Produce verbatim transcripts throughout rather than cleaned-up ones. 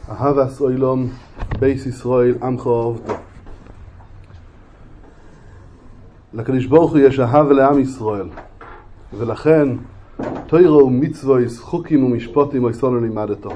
אהבס אוילום בייס ישראל עמך אהבתו. לקדוש ברוך הוא יש אהבה לעם ישראל, ולכן תורה ומצוות, חוקים ומשפטים ויסונו לימדתו.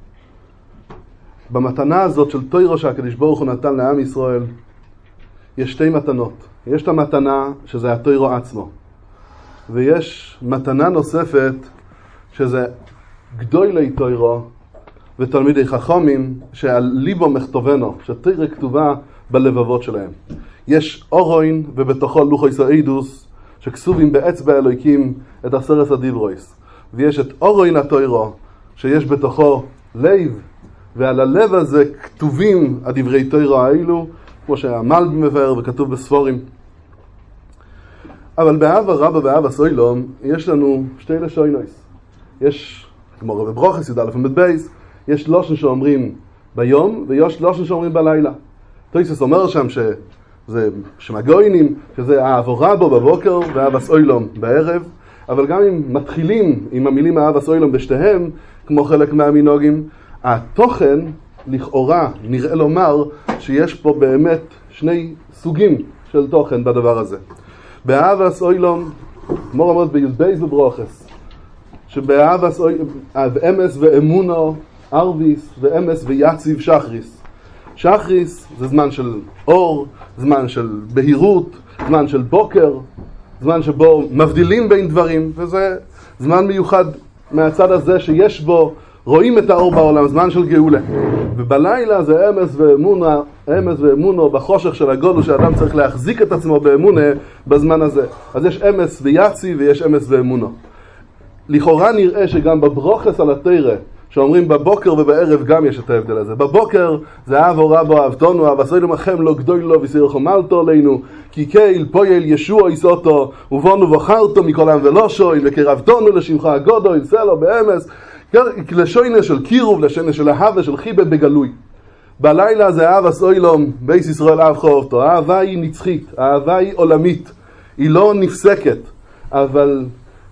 במתנה הזאת של תורה שהקדוש ברוך הוא נתן לעם ישראל יש שתי מתנות. יש את המתנה שזה התורה עצמו, ויש מתנה נוספת שזה גדולי תורה ותלמידי חכמים שעל ליבו מכתובנו, שתורה כתובה בלבבות שלהם. יש אורוין ובתוכו לוחוס העדוס שכתובים באצבע אלוהיקים את עשרת הדיברויס, ויש את אורוין התורה שיש בתוכו לב, ועל הלב הזה כתובים הדברי תורה האלו, כמו שהמלב מבאר וכתוב בספורים. אבל באהבה רבה באהבה סוילום יש לנו שתי לשוינויס. יש, כמו רבי ברוכס י"א עמוד בייס, יש לושן שאומרים ביום ויש לושן שאומרים בלילה. תויסס אומר שם שזה שמגוינים, שזה אהבה רבה בבוקר ואהבה סוילום בערב, אבל גם אם מתחילים עם המילים אהבה סוילום בשתיהם, כמו חלק מהמנהגים, התוכן לכאורה נראה לומר שיש פה באמת שני סוגים של תוכן בדבר הזה. באהבס אוילום, כמו רמות בי"ב בברוכס, שבאהבס אוילום, אמס ואמונו ארביס ואמס ויציב שחריס. שחריס זה זמן של אור, זמן של בהירות, זמן של בוקר, זמן שבו מבדילים בין דברים, וזה זמן מיוחד מהצד הזה שיש בו רואים את האור בעולם, זמן של גאולה. ובלילה זה אמס ואמונה, אמס ואמונו בחושך של הגודל שאדם צריך להחזיק את עצמו באמונה בזמן הזה. אז יש אמס ויצי ויש אמס ואמונו. לכאורה נראה שגם בברוכס על התורה, שאומרים בבוקר ובערב גם יש את ההבדל הזה. בבוקר זה אהבו רבו אהבתנו, אהבסוילום לכם לא גדול לו וסירחו מלתו עלינו, כי קהיל פועל ישוע יסותו, ובונו בחרתו מכל עם ולא שוי, וקרבתנו לשמך הגודו, יסלו באמס, לשוינה של קירוב, לשוינה של אהבה, של חיבה בגלוי. בלילה זה אהבה סוילום, בייס ישראל אהבך אהבתו. האהבה היא נצחית, האהבה היא עולמית, היא לא נפסקת, אבל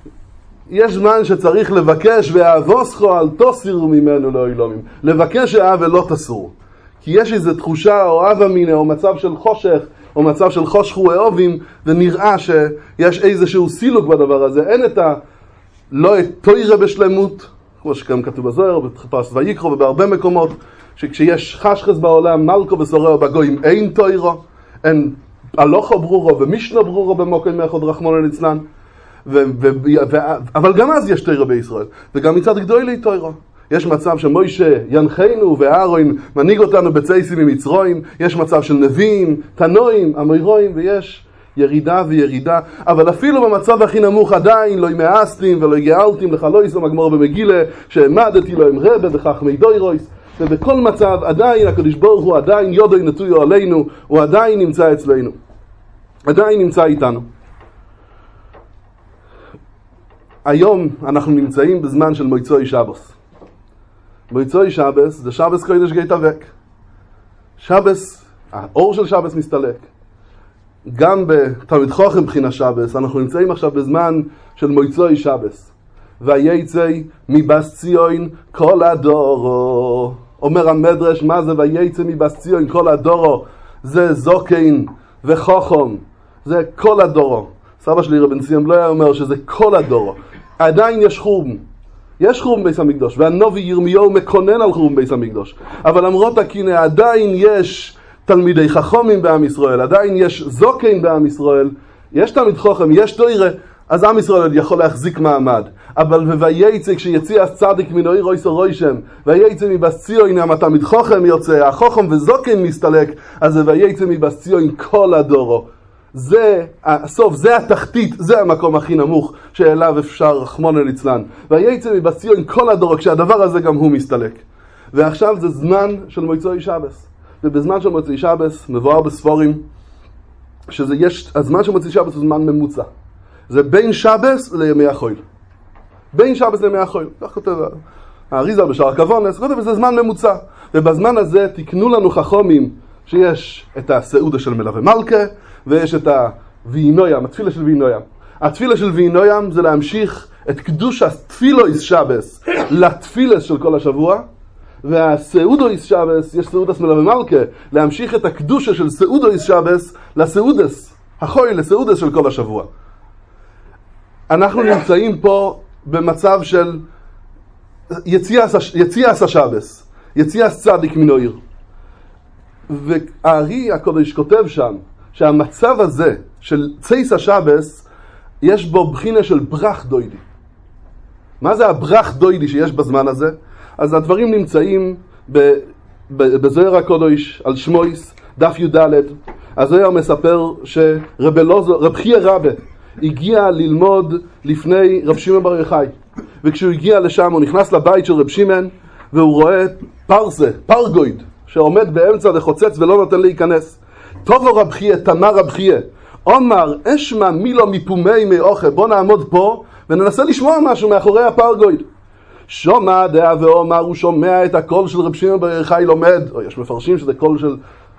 יש זמן שצריך לבקש ואהבוסכו אל תוסירו ממנו לאילומים. לבקש אהבה לא תסור, כי יש איזו תחושה או אהבה מינה או מצב של חושך או מצב של חושכו אהובים, ונראה שיש איזשהו סילוק בדבר הזה. אין את ה... לא את תורה בשלמות, כמו שגם כתוב בזוהר, בפרשת ויקרא ובהרבה מקומות, שכשיש חשכס בעולם, מלכו וסורר בגויים, אין תורה, אין הלכה ברורו ומשנה ברורו במוקד מאחד רחמנא ליצלן, ו- ו- ו- אבל גם אז יש תורה בישראל, וגם מצד גדולי תורה. יש מצב שמוישה ינחנו ואהרון מנהיג אותנו בצייסים ממצרים, יש מצב של נביאים, תנועים, אמורואים, ויש ירידה וירידה, אבל אפילו במצב הכי נמוך עדיין לא ימאסתים ולא יגאלתים לך לא יסום הגמור במגילה שהעמדתי לו עם רבה וחכמי דוירויס, ובכל מצב עדיין הקדוש ברוך הוא עדיין יודוי נטויו עלינו, הוא עדיין נמצא אצלנו, עדיין נמצא איתנו. היום אנחנו נמצאים בזמן של מויצוי שבס. מויצוי שבס זה שבס קודש גיא תאבק. שבס, האור של שבס מסתלק. גם בתלמיד חכם בחינה שבס, אנחנו נמצאים עכשיו בזמן של מויצוי שבס. וייצא מבס ציון כל הדורו. אומר המדרש, מה זה וייצא מבס ציון כל הדורו? זה זוקין וחכם. זה כל הדורו. סבא שלי רבן ציון לא היה אומר שזה כל הדורו. עדיין יש חורבן. יש חורבן בית המקדוש, והנביא ירמיהו מקונן על חורבן בית המקדוש. אבל למרות הכינה עדיין יש תלמידי חכמים בעם ישראל, עדיין יש זוקין בעם ישראל, יש תלמיד חכם, יש תורה, אז עם ישראל יכול להחזיק מעמד. אבל וייצא כשיציע צדיק מן העיר אויסו רוישם, וייצא מבס ציון עם התלמיד חכם יוצא, החכם וזוקין מסתלק, אז וייצא מבס ציון כל הדורו. זה הסוף, זה התחתית, זה המקום הכי נמוך שאליו אפשר רחמנא ליצלן. וייצא מבס ציון כל הדורו, כשהדבר הזה גם הוא מסתלק. ועכשיו זה זמן של מויצוי שבס. ובזמן של מויצוי שבס מבואר בספורים שזה יש, הזמן של מויצוי שבס הוא זמן ממוצע. זה בין שבס לימי החול. בין שבס לימי החול. כך כותב האריזל בשער כוונס, כותב וזה זמן ממוצע. ובזמן הזה תקנו לנו חכמים שיש את הסעודה של מלווה מלכה, ויש את הווינוים, התפילה של וינוים. התפילה של וינוים זה להמשיך את קדוש התפילויס שבס לתפילס של כל השבוע, והסעודויס שבס, יש סעודס מלווה מלכה, להמשיך את הקדושה של סעודויס שבס לסעודס, החוי לסעודס של כל השבוע. אנחנו נמצאים פה במצב של יציאס השבס, יציאס צדיק מן העיר. והארי הקודש כותב שם שהמצב הזה של צייס השבס יש בו בחינה של ברח דוידי. מה זה הברח דוידי שיש בזמן הזה? אז הדברים נמצאים בזוהר הקודש על שמויס, דף י"ד. הזוהר מספר שרב אלעזר, רב חייא רבא, הגיע ללמוד לפני רב שמעון בר יוחאי, וכשהוא הגיע לשם הוא נכנס לבית של רב שמעון והוא רואה פרסה, פרגויד, שעומד באמצע וחוצץ ולא נותן להיכנס. טובו רב חייא, תמר רב חייא, אומר אשמע מילו מפומי מאוכל, בוא נעמוד פה וננסה לשמוע משהו מאחורי הפרגויד. שומע דעה ואומר, הוא שומע את הקול של רב שמעון בר יוחאי לומד, או יש מפרשים שזה קול של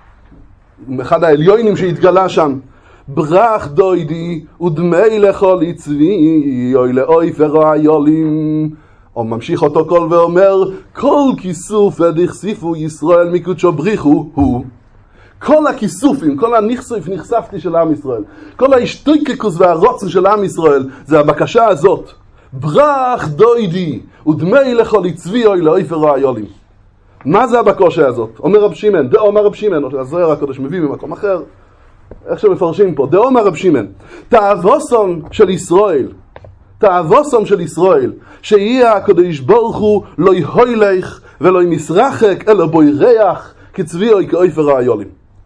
אחד העליונים שהתגלה שם. ברח דוידי ודמי לכל צבי אוי לאוי פרעיולים. או ממשיך אותו קול ואומר, כל כיסוף דכסיפו ישראל מקודשו בריחו הוא. כל הכיסופים, כל הנחשוף נחשפתי של עם ישראל, כל ההשתוקקות והרוצן של עם ישראל, זה הבקשה הזאת. ברח דוידי ודמי לכל צבי אוי לאוי פרעיולים. מה זה הבקשה הזאת? אומר רב שמעון, דאו אומר רב שמעון, הזוהר הקדוש מביא ממקום אחר, איך שמפרשים פה, דאו אומר רב שמעון, תאבוסם של ישראל, תאבוסם של ישראל, שיהיה הקדוש ברוך הוא לא יהוילך ולא ימשרחק, אלא בו ירח, כצבי אוי כאוי פרעיולים.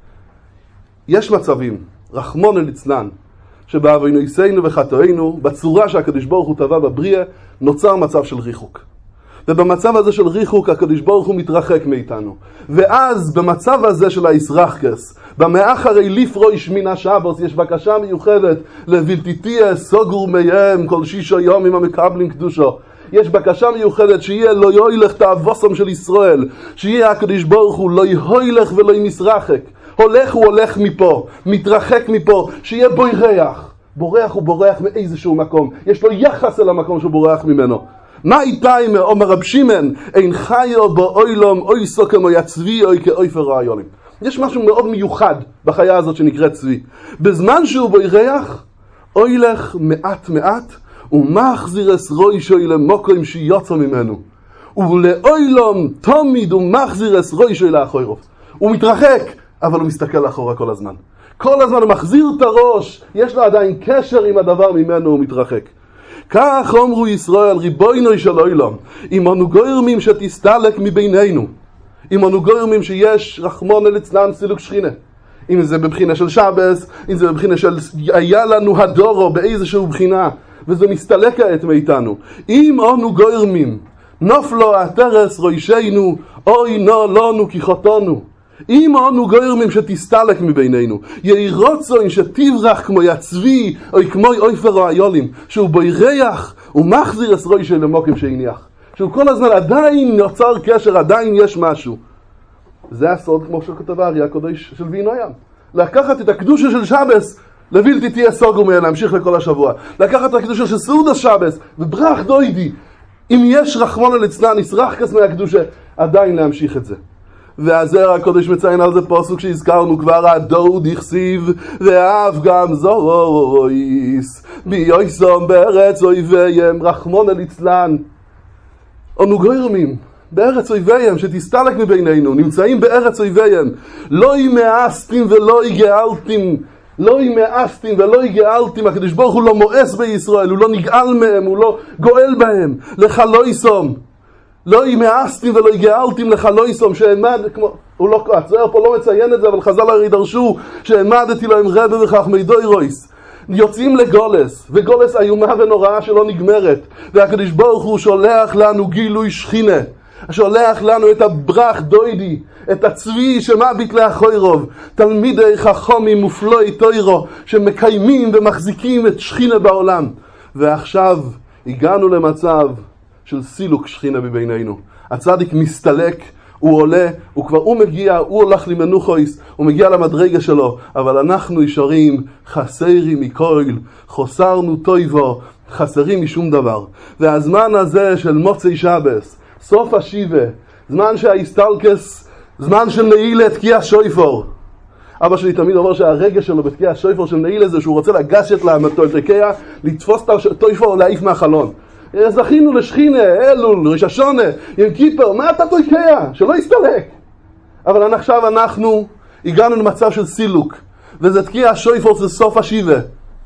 יש מצבים, רחמון ליצלן, שבעוונותינו וחטאינו, בצורה שהקדוש ברוך הוא טבע בבריאה, נוצר מצב של ריחוק. ובמצב הזה של ריחוק, הקדוש ברוך הוא מתרחק מאיתנו. ואז במצב הזה של הישרחקס, במאחרי לפרוש מן השבוס, יש בקשה מיוחדת לבלתי תהיה סוגור מהם כל שישה יום עם המקבלים קדושו. יש בקשה מיוחדת שיהיה לא יוילך תאבוסם של ישראל, שיהיה הקדוש ברוך הוא לא יוילך ולא ימשרחק. הולך הוא הולך מפה, מתרחק מפה, שיהיה בו ריח. בורח הוא בורח מאיזשהו מקום, יש לו יחס אל המקום שהוא בורח ממנו. מה איתי מאומר רב שמעון, אין חיו בו אוילום אוי סוקם אוי הצבי אוי כאוי פרעיולים. יש משהו מאוד מיוחד בחיה הזאת שנקראת צבי. בזמן שהוא בו ריח, אוילך מעט מעט, ומחזיר אס רוישוי למוקוים שיוצא ממנו. ולאוילום תמיד ומחזיר אס רוישוי לאחוירוב. הוא מתרחק, אבל הוא מסתכל לאחורה כל הזמן. כל הזמן הוא מחזיר את הראש, יש לו עדיין קשר עם הדבר ממנו, הוא מתרחק. כך אומרו ישראל, ריבונו של עולם, אם אנו גורמים שתסתלק מבינינו, אם אנו גורמים שיש רחמון ליצלן סילוק שכינה, אם זה בבחינה של שבס, אם זה בבחינה של היה לנו הדורו באיזשהו בחינה, וזה מסתלק כעת מאיתנו. אם אנו גורמים, נופלו התרס רוישנו, אוי נו לנו כיחותנו. אם אנו גורמים שתסתלק מבינינו, יהי רוצון שתברח כמו יצבי, או כמו אוי פרעיולים, שהוא בו ירח ומחזיר אס רוי של המוקים שהניח. שהוא כל הזמן עדיין נוצר קשר, עדיין יש משהו. זה הסוד, כמו שכתב הארי הקודש של וינו ים. לקחת את הקדושה של שבס, לבלתי תהיה סוגו מהם, להמשיך לכל השבוע. לקחת את הקדושה של סעודת שבס, וברח דוידי. אם יש רחמון ליצלן, ישרחקס מהקדושה, עדיין להמשיך את זה. והזוהר הקודש מציין על זה פסוק שהזכרנו כבר, הדור דכסיב ואף גם זורויס ביוסום בארץ אויביהם רחמון ליצלן. אנו גורמים בארץ אויביהם שתסתלק מבינינו, נמצאים בארץ אויביהם, לא ימאסתם ולא יגאלתם, לא ימאסתם ולא יגאלתם. הקדוש ברוך הוא לא מואס בישראל, הוא לא נגאל מהם, הוא לא גואל בהם. לך לא יסום, לא ימאסתם ולא יגאלתם, לך לא יסום, שעמד, כמו, הוא לא, הצער פה לא מציין את זה, אבל חז"ל הרי דרשו שעמדתי להם רבי וחכמי דוירויס. יוצאים לגולס, וגולס איומה ונוראה שלא נגמרת, והקדוש ברוך הוא שולח לנו גילוי שכינה, שולח לנו את הברח דוידי, את הצבי שמביט לאחוירוב, תלמידי חכמים מופלאי תוירו שמקיימים ומחזיקים את שכינה בעולם. ועכשיו הגענו למצב של סילוק שכינה בבינינו. הצדיק מסתלק, הוא עולה, הוא כבר, הוא מגיע, הוא הולך למנוחויס, הוא מגיע למדרגה שלו, אבל אנחנו ישרים חסרים מכל, חוסרנו טויבו, חסרים משום דבר. והזמן הזה של מוצאי שבס, סוף השיבה, זמן שההסתלקס, זמן של נעילה תקיע שויפור. אבא שלי תמיד אומר שהרגש שלו בתקיע השויפור של נעילה זה שהוא רוצה לגשת לתקיע, לתפוס את השויפור ולהעיף מהחלון. זכינו לשכינה, אלול, ראש השונה, יום כיפר, מה אתה תקיע? שלא יסתלק. אבל עכשיו אנחנו הגענו למצב של סילוק, וזה תקיע השויפור זה סוף השיבה.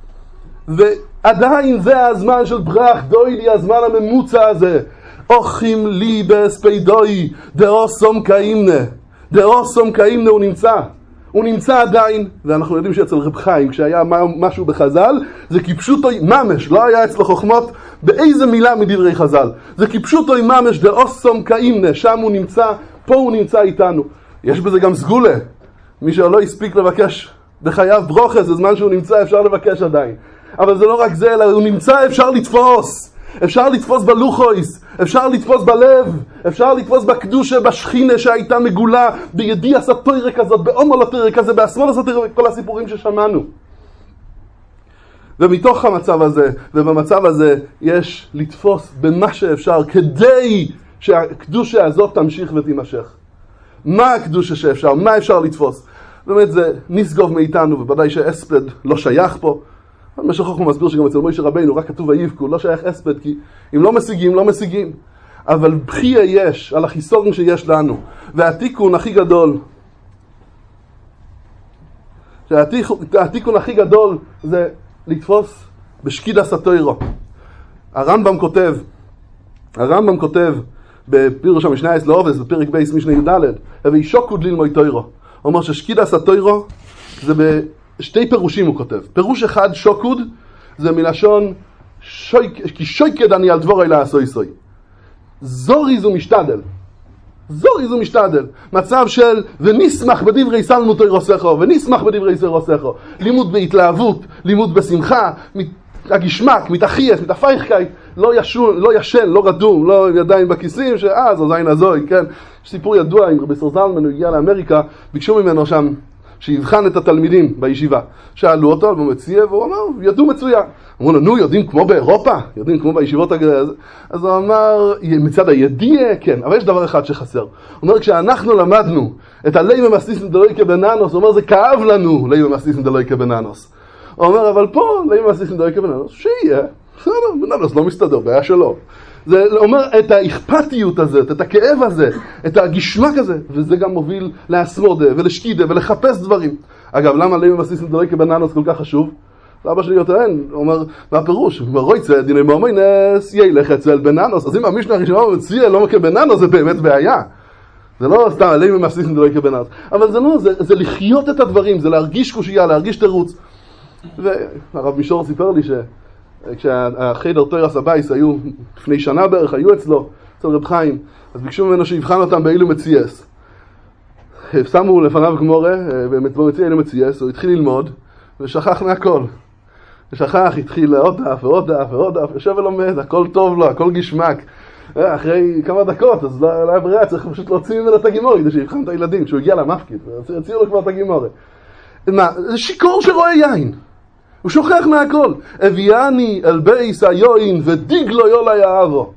ועדיין זה הזמן של ברח, דוילי הזמן הממוצע הזה. אוכים לי בספידוי, דאוסום קאימנה. דאוסום קאימנה הוא נמצא. הוא נמצא עדיין, ואנחנו יודעים שאצל רב חיים, כשהיה משהו בחז"ל, זה כפשוטוי ממש, לא היה אצל חוכמות באיזה מילה מדברי חז"ל. זה כפשוטוי ממש, דאוסום קאימנה, שם הוא נמצא, פה הוא נמצא איתנו. יש בזה גם סגולה. מי שלא הספיק לבקש בחייו ברוכס, זה זמן שהוא נמצא, אפשר לבקש עדיין. אבל זה לא רק זה, אלא הוא נמצא, אפשר לתפוס. אפשר לתפוס בלוחויס, אפשר לתפוס בלב, אפשר לתפוס בקדושה, בשכינה שהייתה מגולה, בידי הסתוירה כזאת, בעומר לתוירה כזה, בהשמאל הסתוירה, כל הסיפורים ששמענו. ומתוך המצב הזה, ובמצב הזה, יש לתפוס במה שאפשר, כדי שהקדושה הזאת תמשיך ותימשך. מה הקדושה שאפשר? מה אפשר לתפוס? באמת זה נסגוב מאיתנו, ובוודאי שאספד לא שייך פה. משך חוכמה מסביר שגם אצל מוישה רבינו רק כתוב ויבכו, לא שייך אספד, כי אם לא משיגים, לא משיגים. אבל בחייה יש על החיסורן שיש לנו, והתיקון הכי גדול, שהתיקון הכי גדול זה לתפוס בשקידה סתוירו. הרמב"ם כותב, הרמב"ם כותב בפירוש המשנה אצלאובס, בפרק בייס משנה י"ד, וישוקוד ללמוד תוירו. הוא אומר ששקידה סתוירו זה ב... שתי פירושים הוא כותב. פירוש אחד, שוקוד, זה מלשון שויק, כי שויקד אני על דבורי לעשוי סוי. זוריז ומשתדל. זוריז ומשתדל. מצב של ונשמח בדברי סלמות רוסכו, ונשמח בדברי רוסכו. לימוד בהתלהבות, לימוד בשמחה, הגשמק, מתאחייס, מתאפייכקייט, לא ישן, לא ישן, לא רדום, לא ידיים בכיסים, שאז הזין הזוי, כן? יש סיפור ידוע עם רבי סור זלמן, הוא הגיע לאמריקה, ביקשו ממנו שם, שיבחן את התלמידים בישיבה. שאלו אותו, הוא מציע, והוא אמר, ידעו מצוין. אמרו לו, נו, יודעים כמו באירופה? יודעים כמו בישיבות הגרז? אז הוא אמר, מצד הידיע, כן, אבל יש דבר אחד שחסר. הוא אומר, כשאנחנו למדנו את הלוי ממסיסים דלוי כבננוס, הוא אומר, זה כאב לנו, לוי ממסיסים דלוי כבננוס. הוא אומר, אבל פה, לוי ממסיסים דלוי כבננוס, שיהיה. בסדר, בננוס לא מסתדר, בעיה שלו. זה אומר את האכפתיות הזאת, את הכאב הזה, את הגשמק הזה, וזה גם מוביל להסמודה ולשקידה ולחפש דברים. אגב, למה לוי ממסיסים דלוי כבננוס כל כך חשוב? אבא שלי יותרן, הוא אומר, מה הפירוש? הוא אומר, רויצה, דיני מאמיינס, ילך אצל בננוס. אז אם המשנה הראשונה מציע לא כבננוס, זה באמת בעיה. זה לא סתם, לוי ממסיסים דלוי כבננוס. אבל זה לא, זה, זה לחיות את הדברים, זה להרגיש קושייה, להרגיש תירוץ. והרב מישור סיפר לי ש... כשהחדר תוירס הבייס היו, לפני שנה בערך, היו אצלו, אצל רב חיים, אז ביקשו ממנו שיבחן אותם באילו מצייס. שמו לפניו גמורה, במציע אילו מצייס, הוא התחיל ללמוד, ושכח מהכל. ושכח, התחיל עוד דף ועוד דף ועוד דף, יושב ולומד, הכל טוב לו, הכל גשמק. אחרי כמה דקות, אז לא היה ברירה, צריך פשוט להוציא ממנו את הגימורה, כדי שיבחן את הילדים, כשהוא הגיע למפקיד, הוציאו לו כבר את הגימורה. מה, זה שיקור שרואה יין. הוא שוכח מהכל. אביאני אל בייס היוין ודיגלו יולה יאהבו.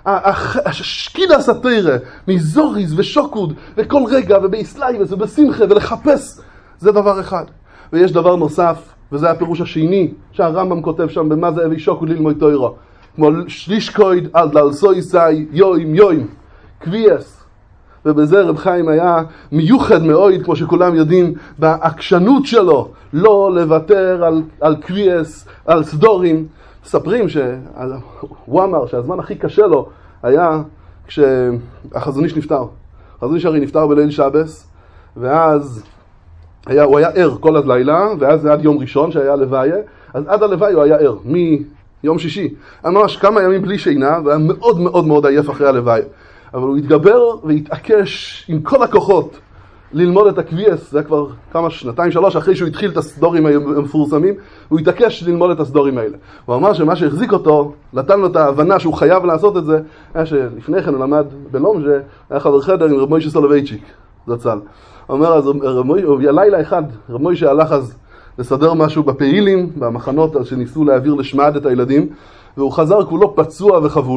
השקידה סתירה מזוריז ושוקוד וכל רגע ובאסלייבס ובשמחה ולחפש, זה דבר אחד. ויש דבר נוסף, וזה הפירוש השני שהרמב"ם כותב שם במה זה אבי שוקוד ללמוד תוירו, כמו שלישקויד על דלסוי סי יוים יוים קביאס. ובזה רב חיים היה מיוחד מאוד, כמו שכולם יודעים, בעקשנות שלו, לא לוותר על, על קביאס, על סדורים. מספרים שהוא אמר שהזמן הכי קשה לו היה כשהחזון איש נפטר. החזון איש הרי נפטר בליל שבס, ואז היה, הוא היה ער כל הלילה, ואז זה עד יום ראשון שהיה לוויה, אז עד הלוויה הוא היה ער, מיום שישי. ממש כמה ימים בלי שינה, והיה מאוד מאוד מאוד עייף אחרי הלוויה. אבל הוא התגבר והתעקש עם כל הכוחות ללמוד את הקביאס, זה כבר כמה שנתיים שלוש אחרי שהוא התחיל את הסדורים המפורסמים, הוא התעקש ללמוד את הסדורים האלה. הוא אמר שמה שהחזיק אותו, נתן לו את ההבנה שהוא חייב לעשות את זה, היה שלפני כן הוא למד בלומז'ה, היה חבר חדר עם רב מוישה סולובייצ'יק, זצ"ל. הוא אומר, אז לילה אחד, רב מוישה הלך אז לסדר משהו בפעילים, במחנות שניסו להעביר לשמד את הילדים, והוא חזר כולו פצוע וחבול.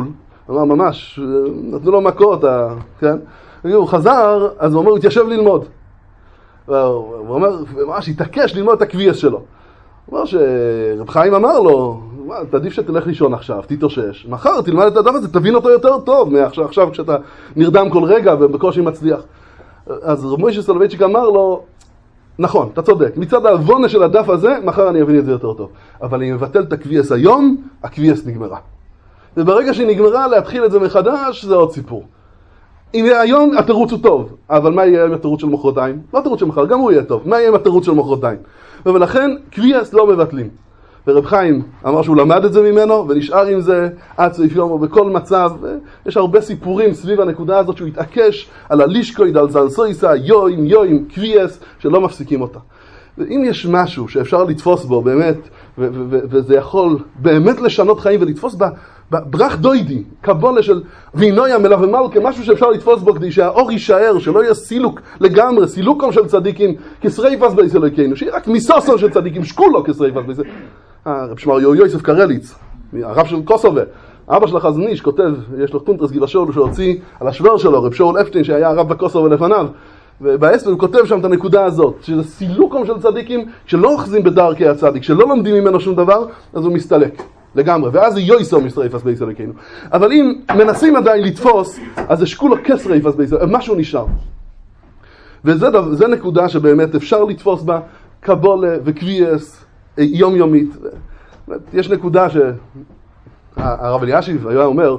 אמר ממש, נתנו לו מכות, כן? הוא חזר, אז הוא אומר, הוא התיישב ללמוד. הוא אומר, ממש התעקש ללמוד את הקוויאס שלו. הוא אומר שרב חיים אמר לו, תעדיף שתלך לישון עכשיו, תתאושש. מחר תלמד את הדף הזה, תבין אותו יותר טוב מעכשיו, עכשיו כשאתה נרדם כל רגע ובקושי מצליח. אז רב מוישה סולובייצ'יק אמר לו, נכון, אתה צודק, מצד העוונה של הדף הזה, מחר אני אבין את זה יותר טוב. אבל אם מבטל את הקוויאס היום, הקוויאס נגמרה. וברגע שהיא נגמרה, להתחיל את זה מחדש, זה עוד סיפור. אם היום התירוץ הוא טוב, אבל מה יהיה עם התירוץ של מחרתיים? לא התירוץ של מחר, גם הוא יהיה טוב. מה יהיה עם התירוץ של מחרתיים? ולכן, קוויאס לא מבטלים. ורב חיים אמר שהוא למד את זה ממנו, ונשאר עם זה עד סוף יום, ובכל מצב, יש הרבה סיפורים סביב הנקודה הזאת, שהוא התעקש על הלישקויד, על זלסויסה, יוים, יוים, קוויאס, שלא מפסיקים אותה. ואם יש משהו שאפשר לתפוס בו, באמת, ו- ו- ו- וזה יכול באמת לשנות חיים, ולתפוס בה, ברח דוידי, קבולה של וינויה מלווה מלכה, משהו שאפשר לתפוס בו כדי שהאור יישאר, שלא יהיה סילוק לגמרי, סילוקום של צדיקים, כסריפס בייס אלוהינו, שיהיה רק מיסוסון של צדיקים, שקולו כסריפס בייס. הרב שמריהו יוסף קרליץ, הרב של קוסובה, אבא של החזון איש, כותב, יש לו טונטרס גילה שאול שהוציא על השוור שלו, רב שאול אפשטיין שהיה הרב בקוסובה לפניו, ובאספר הוא כותב שם את הנקודה הזאת, שזה סילוקום של צדיקים, שלא אוחזים בדרכי הצדיק, שלא לומדים ממנו שום דבר, אז הוא מסתלק. לגמרי, ואז זה יויסו מסריפס בייס אלוהינו. אבל אם מנסים עדיין לתפוס, אז זה שקולו כסריפס בייס אלוהינו, משהו נשאר. וזה נקודה שבאמת אפשר לתפוס בה קבולה וקוויאס יומיומית. יש נקודה שהרב אלישיב היה אומר,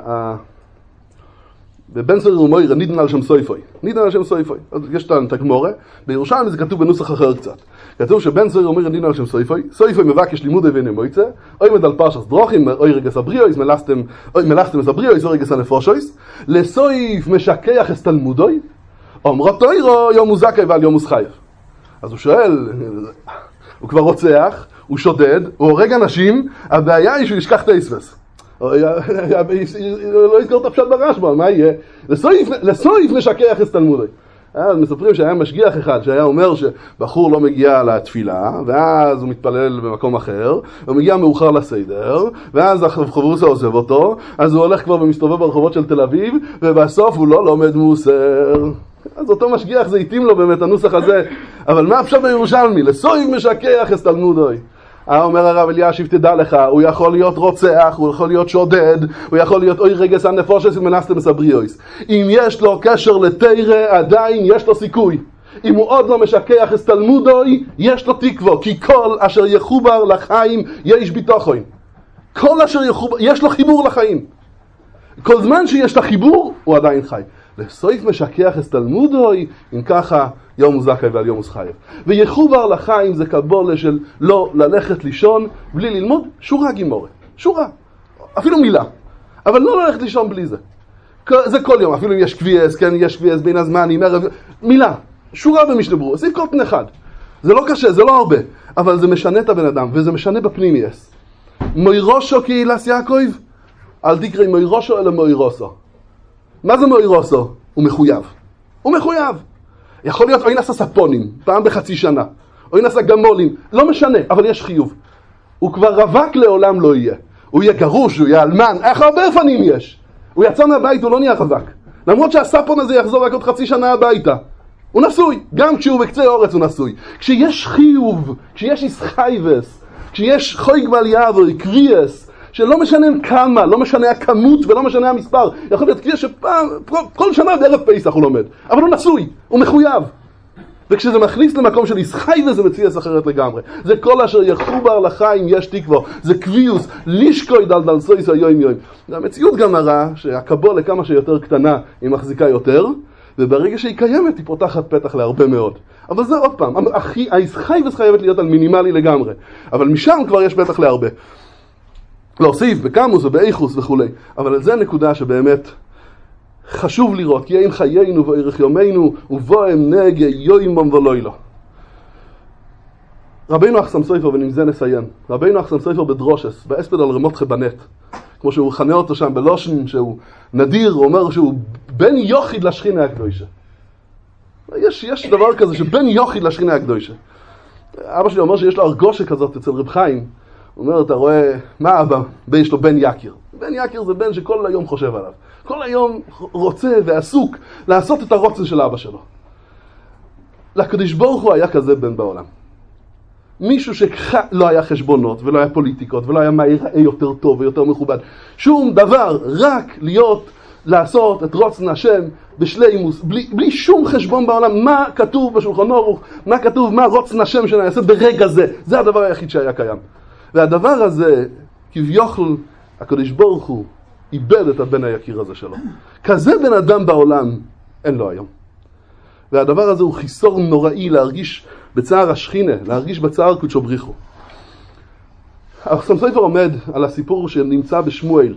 בבן סורר ומוירה נידן על שם סויפוי. נידן על שם סויפוי. יש את הגמורה, בירושלים זה כתוב בנוסח אחר קצת. כתוב שבן סורר ומוירה נידן על שם סויפוי, סויפוי מבקש לימודי ואיני מויצה, אוי מדל פרשס דרוכים, אוי רגס הבריאויס, מלסתם, אוי מלסתם את הבריאויס, אוי רגס הנפושויס, לסויף משכח את תלמודוי, אומרו תוירו יום מוזקי ועל יום מוזחייב. אז הוא שואל, הוא כבר רוצח, הוא שודד, הוא הורג אנשים, הבעיה היא שהוא ישכח את היספס. לא יזכור את הפשט ברשב"א, מה יהיה? לסויף משכח את תלמודוי. אז מספרים שהיה משגיח אחד שהיה אומר שבחור לא מגיע לתפילה, ואז הוא מתפלל במקום אחר, הוא מגיע מאוחר לסדר, ואז החברוסה עוזב אותו, אז הוא הולך כבר ומסתובב ברחובות של תל אביב, ובסוף הוא לא לומד מוסר. אז אותו משגיח זה התאים לו באמת הנוסח הזה, אבל מה הפשט בירושלמי? לסויף משכח את תלמודוי. אומר הרב אלישיב, תדע לך, הוא יכול להיות רוצח, הוא יכול להיות שודד, הוא יכול להיות אוי רגס הנפושס ומנסתם סבריאויס. אם יש לו קשר לתירה, עדיין יש לו סיכוי. אם הוא עוד לא משכח את תלמודוי, יש לו תקווה, כי כל אשר יחובר לחיים יש ביטחון. כל אשר יחובר, יש לו חיבור לחיים. כל זמן שיש לו חיבור, הוא עדיין חי. לסויף משכח את תלמודוי, אם ככה יום מוזקי ועל יום מוזחייב. ויחובר לחיים זה קבולה של לא ללכת לישון בלי ללמוד שורה גימורה. שורה. אפילו מילה. אבל לא ללכת לישון בלי זה. זה כל יום. אפילו אם יש קוויאס, כן, יש קוויאס בין הזמנים, ערב, מילה. שורה במשנה ברורה. סעיף כל פן אחד. זה לא קשה, זה לא הרבה. אבל זה משנה את הבן אדם, וזה משנה בפנימייס. מוירושו קהילס יעקב, אל תקראי מוירושו אלא מוירוסו. מה זה מוירוסו? הוא מחויב. הוא מחויב. יכול להיות אוי נסע ספונים, פעם בחצי שנה. אוי נסע גמולים. לא משנה, אבל יש חיוב. הוא כבר רווק לעולם לא יהיה. הוא יהיה גרוש, הוא יהיה אלמן. איך הרבה אופנים יש? הוא יצא מהבית, הוא לא נהיה רווק. למרות שהספון הזה יחזור רק עוד חצי שנה הביתה. הוא נשוי. גם כשהוא בקצה האורץ הוא נשוי. כשיש חיוב, כשיש איסחייבס, כשיש חוי גבל יעבור, קריאס, שלא משנה כמה, לא משנה הכמות ולא משנה המספר. יכול להיות קריאס שפעם, כל שנה בערב פסח הוא לומד. אבל הוא נשוי, הוא מחויב. וכשזה מכניס למקום של איסחייבס זה מציאס אחרת לגמרי. זה כל אשר יחובר לחיים יש תקווה. זה קביוס, לישקוי דלדל סויס היום יום. המציאות גם מראה שהקבולה כמה שיותר קטנה היא מחזיקה יותר. וברגע שהיא קיימת היא פותחת פתח להרבה מאוד. אבל זה עוד פעם, האיסחייבס חייבת להיות על מינימלי לגמרי. אבל משם כבר יש פתח להרבה. להוסיף בקמוס ובאיכוס וכו'. אבל זה הנקודה שבאמת חשוב לראות, כי אם חיינו וערך יומנו ובוהם נגע יוימום ולוילו. רבינו אחסם סופר, ועם זה נסיים. רבינו אחסם סופר בדרושס, באספד על רמות חבנת. כמו שהוא חנה אותו שם בלושן, שהוא נדיר, הוא אומר שהוא בן יוחיד לשכינה הקדושה. יש, יש דבר כזה שבן יוחיד לשכינה הקדושה. אבא שלי אומר שיש לו הרגושה כזאת אצל רב חיים. הוא אומר, אתה רואה, מה אבא? יש לו בן יקיר. בן יקיר זה בן שכל היום חושב עליו. כל היום רוצה ועסוק לעשות את הרוצן של אבא שלו. לקדוש ברוך הוא היה כזה בן בעולם. מישהו שלא היה חשבונות ולא היה פוליטיקות ולא היה מה יראה יותר טוב ויותר מכובד. שום דבר, רק להיות, לעשות את רוצן השם בשלימוס, בלי, בלי שום חשבון בעולם. מה כתוב בשולחן ערוך, מה כתוב, מה רוצן השם שנעשה ברגע זה. זה הדבר היחיד שהיה קיים. והדבר הזה, כביכול, הקדוש ברוך הוא איבד את הבן היקיר הזה שלו. כזה בן אדם בעולם אין לו היום. והדבר הזה הוא חיסור נוראי להרגיש בצער השכינה, להרגיש בצער קודשו בריחו. החסם סופר עומד על הסיפור שנמצא בשמואל.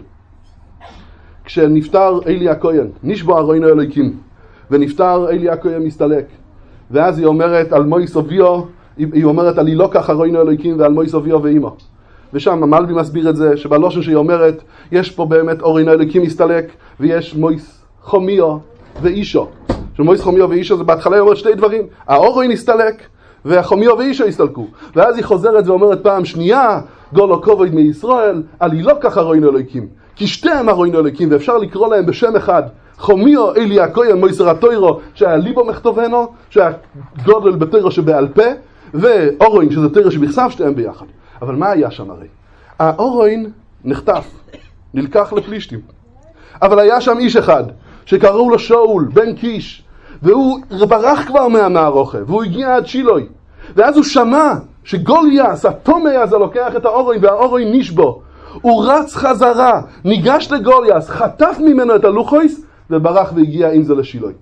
כשנפטר אלי הכהן, נשבע ארונו אלוהיקים, ונפטר אלי הכהן מסתלק. ואז היא אומרת על מויס אביו, היא אומרת על אילוקח ארונו אלוהיקים ועל מויס אביו ואימו. ושם המלבי מסביר את זה, שבלושן שהיא אומרת, יש פה באמת ארונו אלוהיקים מסתלק, ויש מויס חומיו ואישו. שמויס חומיו ואישו זה בהתחלה היא אומרת שתי דברים, האורוי נסתלק, והחומיו ואישו הסתלקו. ואז היא חוזרת ואומרת פעם שנייה, גולו כובד מישראל, על אילוקח ארונו אלוהיקים. כי שתיהם ארונו אלוהיקים, ואפשר לקרוא להם בשם אחד. חומיו אלי הכהן מויסר התוירו, שהיה ליבו מכתובנו, שהיה גודל בתוירו שבעל פה, ואורוין שזה תוירו שבכסף, שתיהם ביחד. אבל מה היה שם הרי? האורוין נחטף, נלקח לפלישתים. אבל היה שם איש אחד, שקראו לו שאול, בן קיש, והוא ברח כבר מהמערוכה, והוא הגיע עד שילוי. ואז הוא שמע שגוליאס, התומי הזה, לוקח את האורוין, והאורוין נשבו. הוא רץ חזרה, ניגש לגוליאס, חטף ממנו את הלוחויס, וברח והגיע עם זה לשילוי.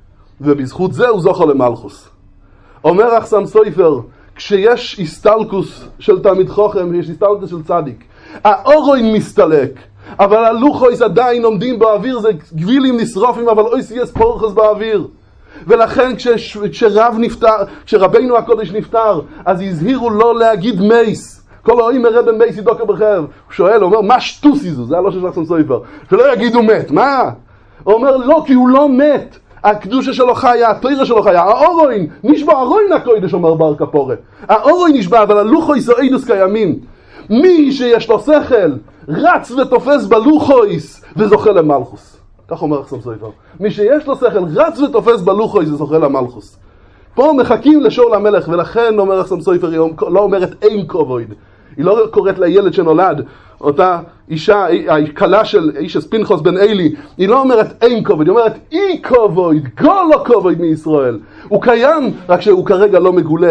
ובזכות זה הוא זוכר למלכוס. אומר החסם סופר, כשיש הסתלקוס של תלמיד חוכם, יש הסתלקוס של צדיק, האורוין מסתלק, אבל הלוחויס עדיין עומדים באוויר, זה גבילים נשרופים, אבל אוי סייס פורחס באוויר. ולכן כש, כשרב נפטר, כשרבינו הקודש נפטר, אז הזהירו לא להגיד מייס. כל האוים מראה במייס ידוקר בחרב. הוא שואל, הוא אומר, מה שטוסי זו? זה היה לא של החסם סופר. שלא יגידו מת, מה? הוא אומר, לא, כי הוא לא מת. הקדושה שלו חיה, התוירה שלו חיה, האורוין, נשבע אורוין הקודש, אומר בר כפורה. האורוין נשבע, אבל הלוחויס האידוס קיימים. מי שיש לו שכל, רץ ותופס בלוחויס, וזוכה למלכוס. כך אומר החסם סופר. מי שיש לו שכל, רץ ותופס בלוחויס, וזוכה למלכוס. פה מחכים לשאול המלך, ולכן אומר החסם סופר, היא לא אומרת אין כובד. היא לא קוראת לילד שנולד, אותה אישה, הכלה של איש פנחס בן אלי, היא לא אומרת אין כובד, היא אומרת אי כובד, גולו כובד מישראל. הוא קיים, רק שהוא כרגע לא מגולה.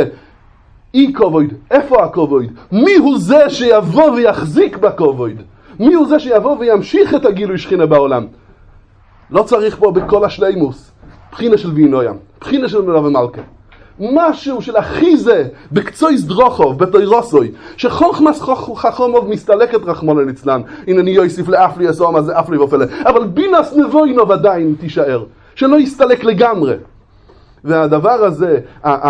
אי כובד, איפה הכובד? מי הוא זה שיבוא ויחזיק בכובד? מי הוא זה שיבוא וימשיך את הגילוי שכינה בעולם? לא צריך פה בכל השלימוס, בחינה של וינוים, בחינה של מלווה מלכה. משהו של אחיזה בקצוי סדרוחוב, בתוירוסוי, שחוכמס חכומוב מסתלקת רחמון לנצלן. הנה אני יוסיף לאף לי אסור מה זה אף לי ופלה. אבל בינס נבוינוב עדיין תישאר, שלא יסתלק לגמרי. והדבר הזה,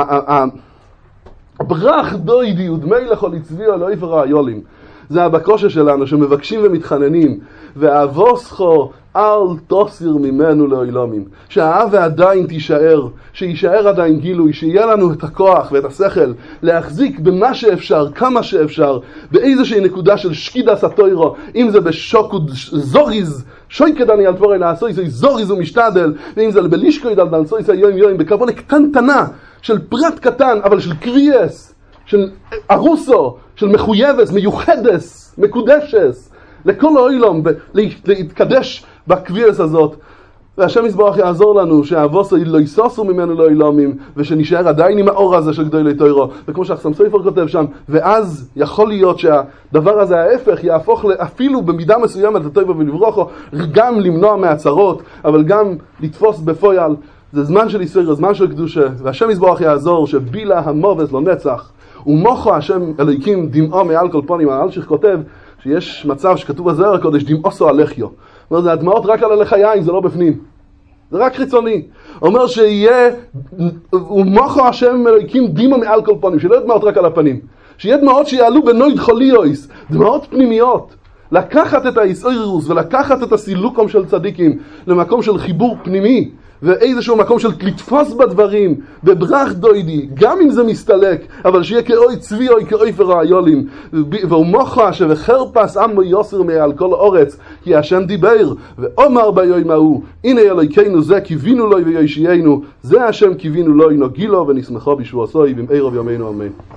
ברח דוידי ודמי לכל הצביעו לא יפרה היולים. זה הבקושה שלנו שמבקשים ומתחננים. ואבוסכו אל תוסיר ממנו לאילומים. שהאהבה עדיין תישאר, שישאר עדיין גילוי, שיהיה לנו את הכוח ואת השכל להחזיק במה שאפשר, כמה שאפשר, באיזושהי נקודה של שקידס התוירו, אם זה בשוקוד זוריז, שויקד אני על תבורי לעשוי, זה זוריז ומשתדל, ואם זה בלישקוי דל דלסוי, זה יום יום, בקרבון קטנטנה של פרט קטן, אבל של קריאס, של ארוסו, של מחויבס, מיוחדס, מקודשס, לכל האילום, להתקדש בקביעס הזאת. והשם יסברך יעזור לנו שהאבוסו לא יסוסו ממנו לא אילומים, ושנשאר עדיין עם האור הזה של גדולי תוירו. וכמו שהחסם סופר כותב שם, ואז יכול להיות שהדבר הזה ההפך יהפוך אפילו במידה מסוימת לטויבו ולברוכו, גם למנוע מהצרות, אבל גם לתפוס בפויל. זה זמן של ישראל, זמן של קדושה, והשם יסברך יעזור שבילה המובס לא נצח, ומוחו השם אלוהיקים דמעו מעל כל פונים. האלשיך כותב שיש מצב שכתוב בזוהר הקודש דמעוסו הלחיו. אומר, זה הדמעות רק על הלחיים, זה לא בפנים. זה רק חיצוני. אומר שיהיה, ומוחו השם אלוהיקים דמעו מעל כל פונים, שלא יהיה דמעות רק על הפנים. שיהיה דמעות שיעלו בנויד חוליוס, דמעות פנימיות. לקחת את האיסוירוס ולקחת את הסילוקום של צדיקים למקום של חיבור פנימי, ואיזשהו מקום של לתפוס בדברים, בברח דוידי, גם אם זה מסתלק, אבל שיהיה כאוי צבי או כאוי ורעיולים, ומוחה שבחרפס עמו יוסר מעל כל האורץ, כי השם דיבר, ואומר ביום ההוא, הנה אלוהינו זה קיווינו לו ויושיענו, זה השם קיווינו לו, נוגילו ונשמחו בשבועו במהרה בימינו אמן.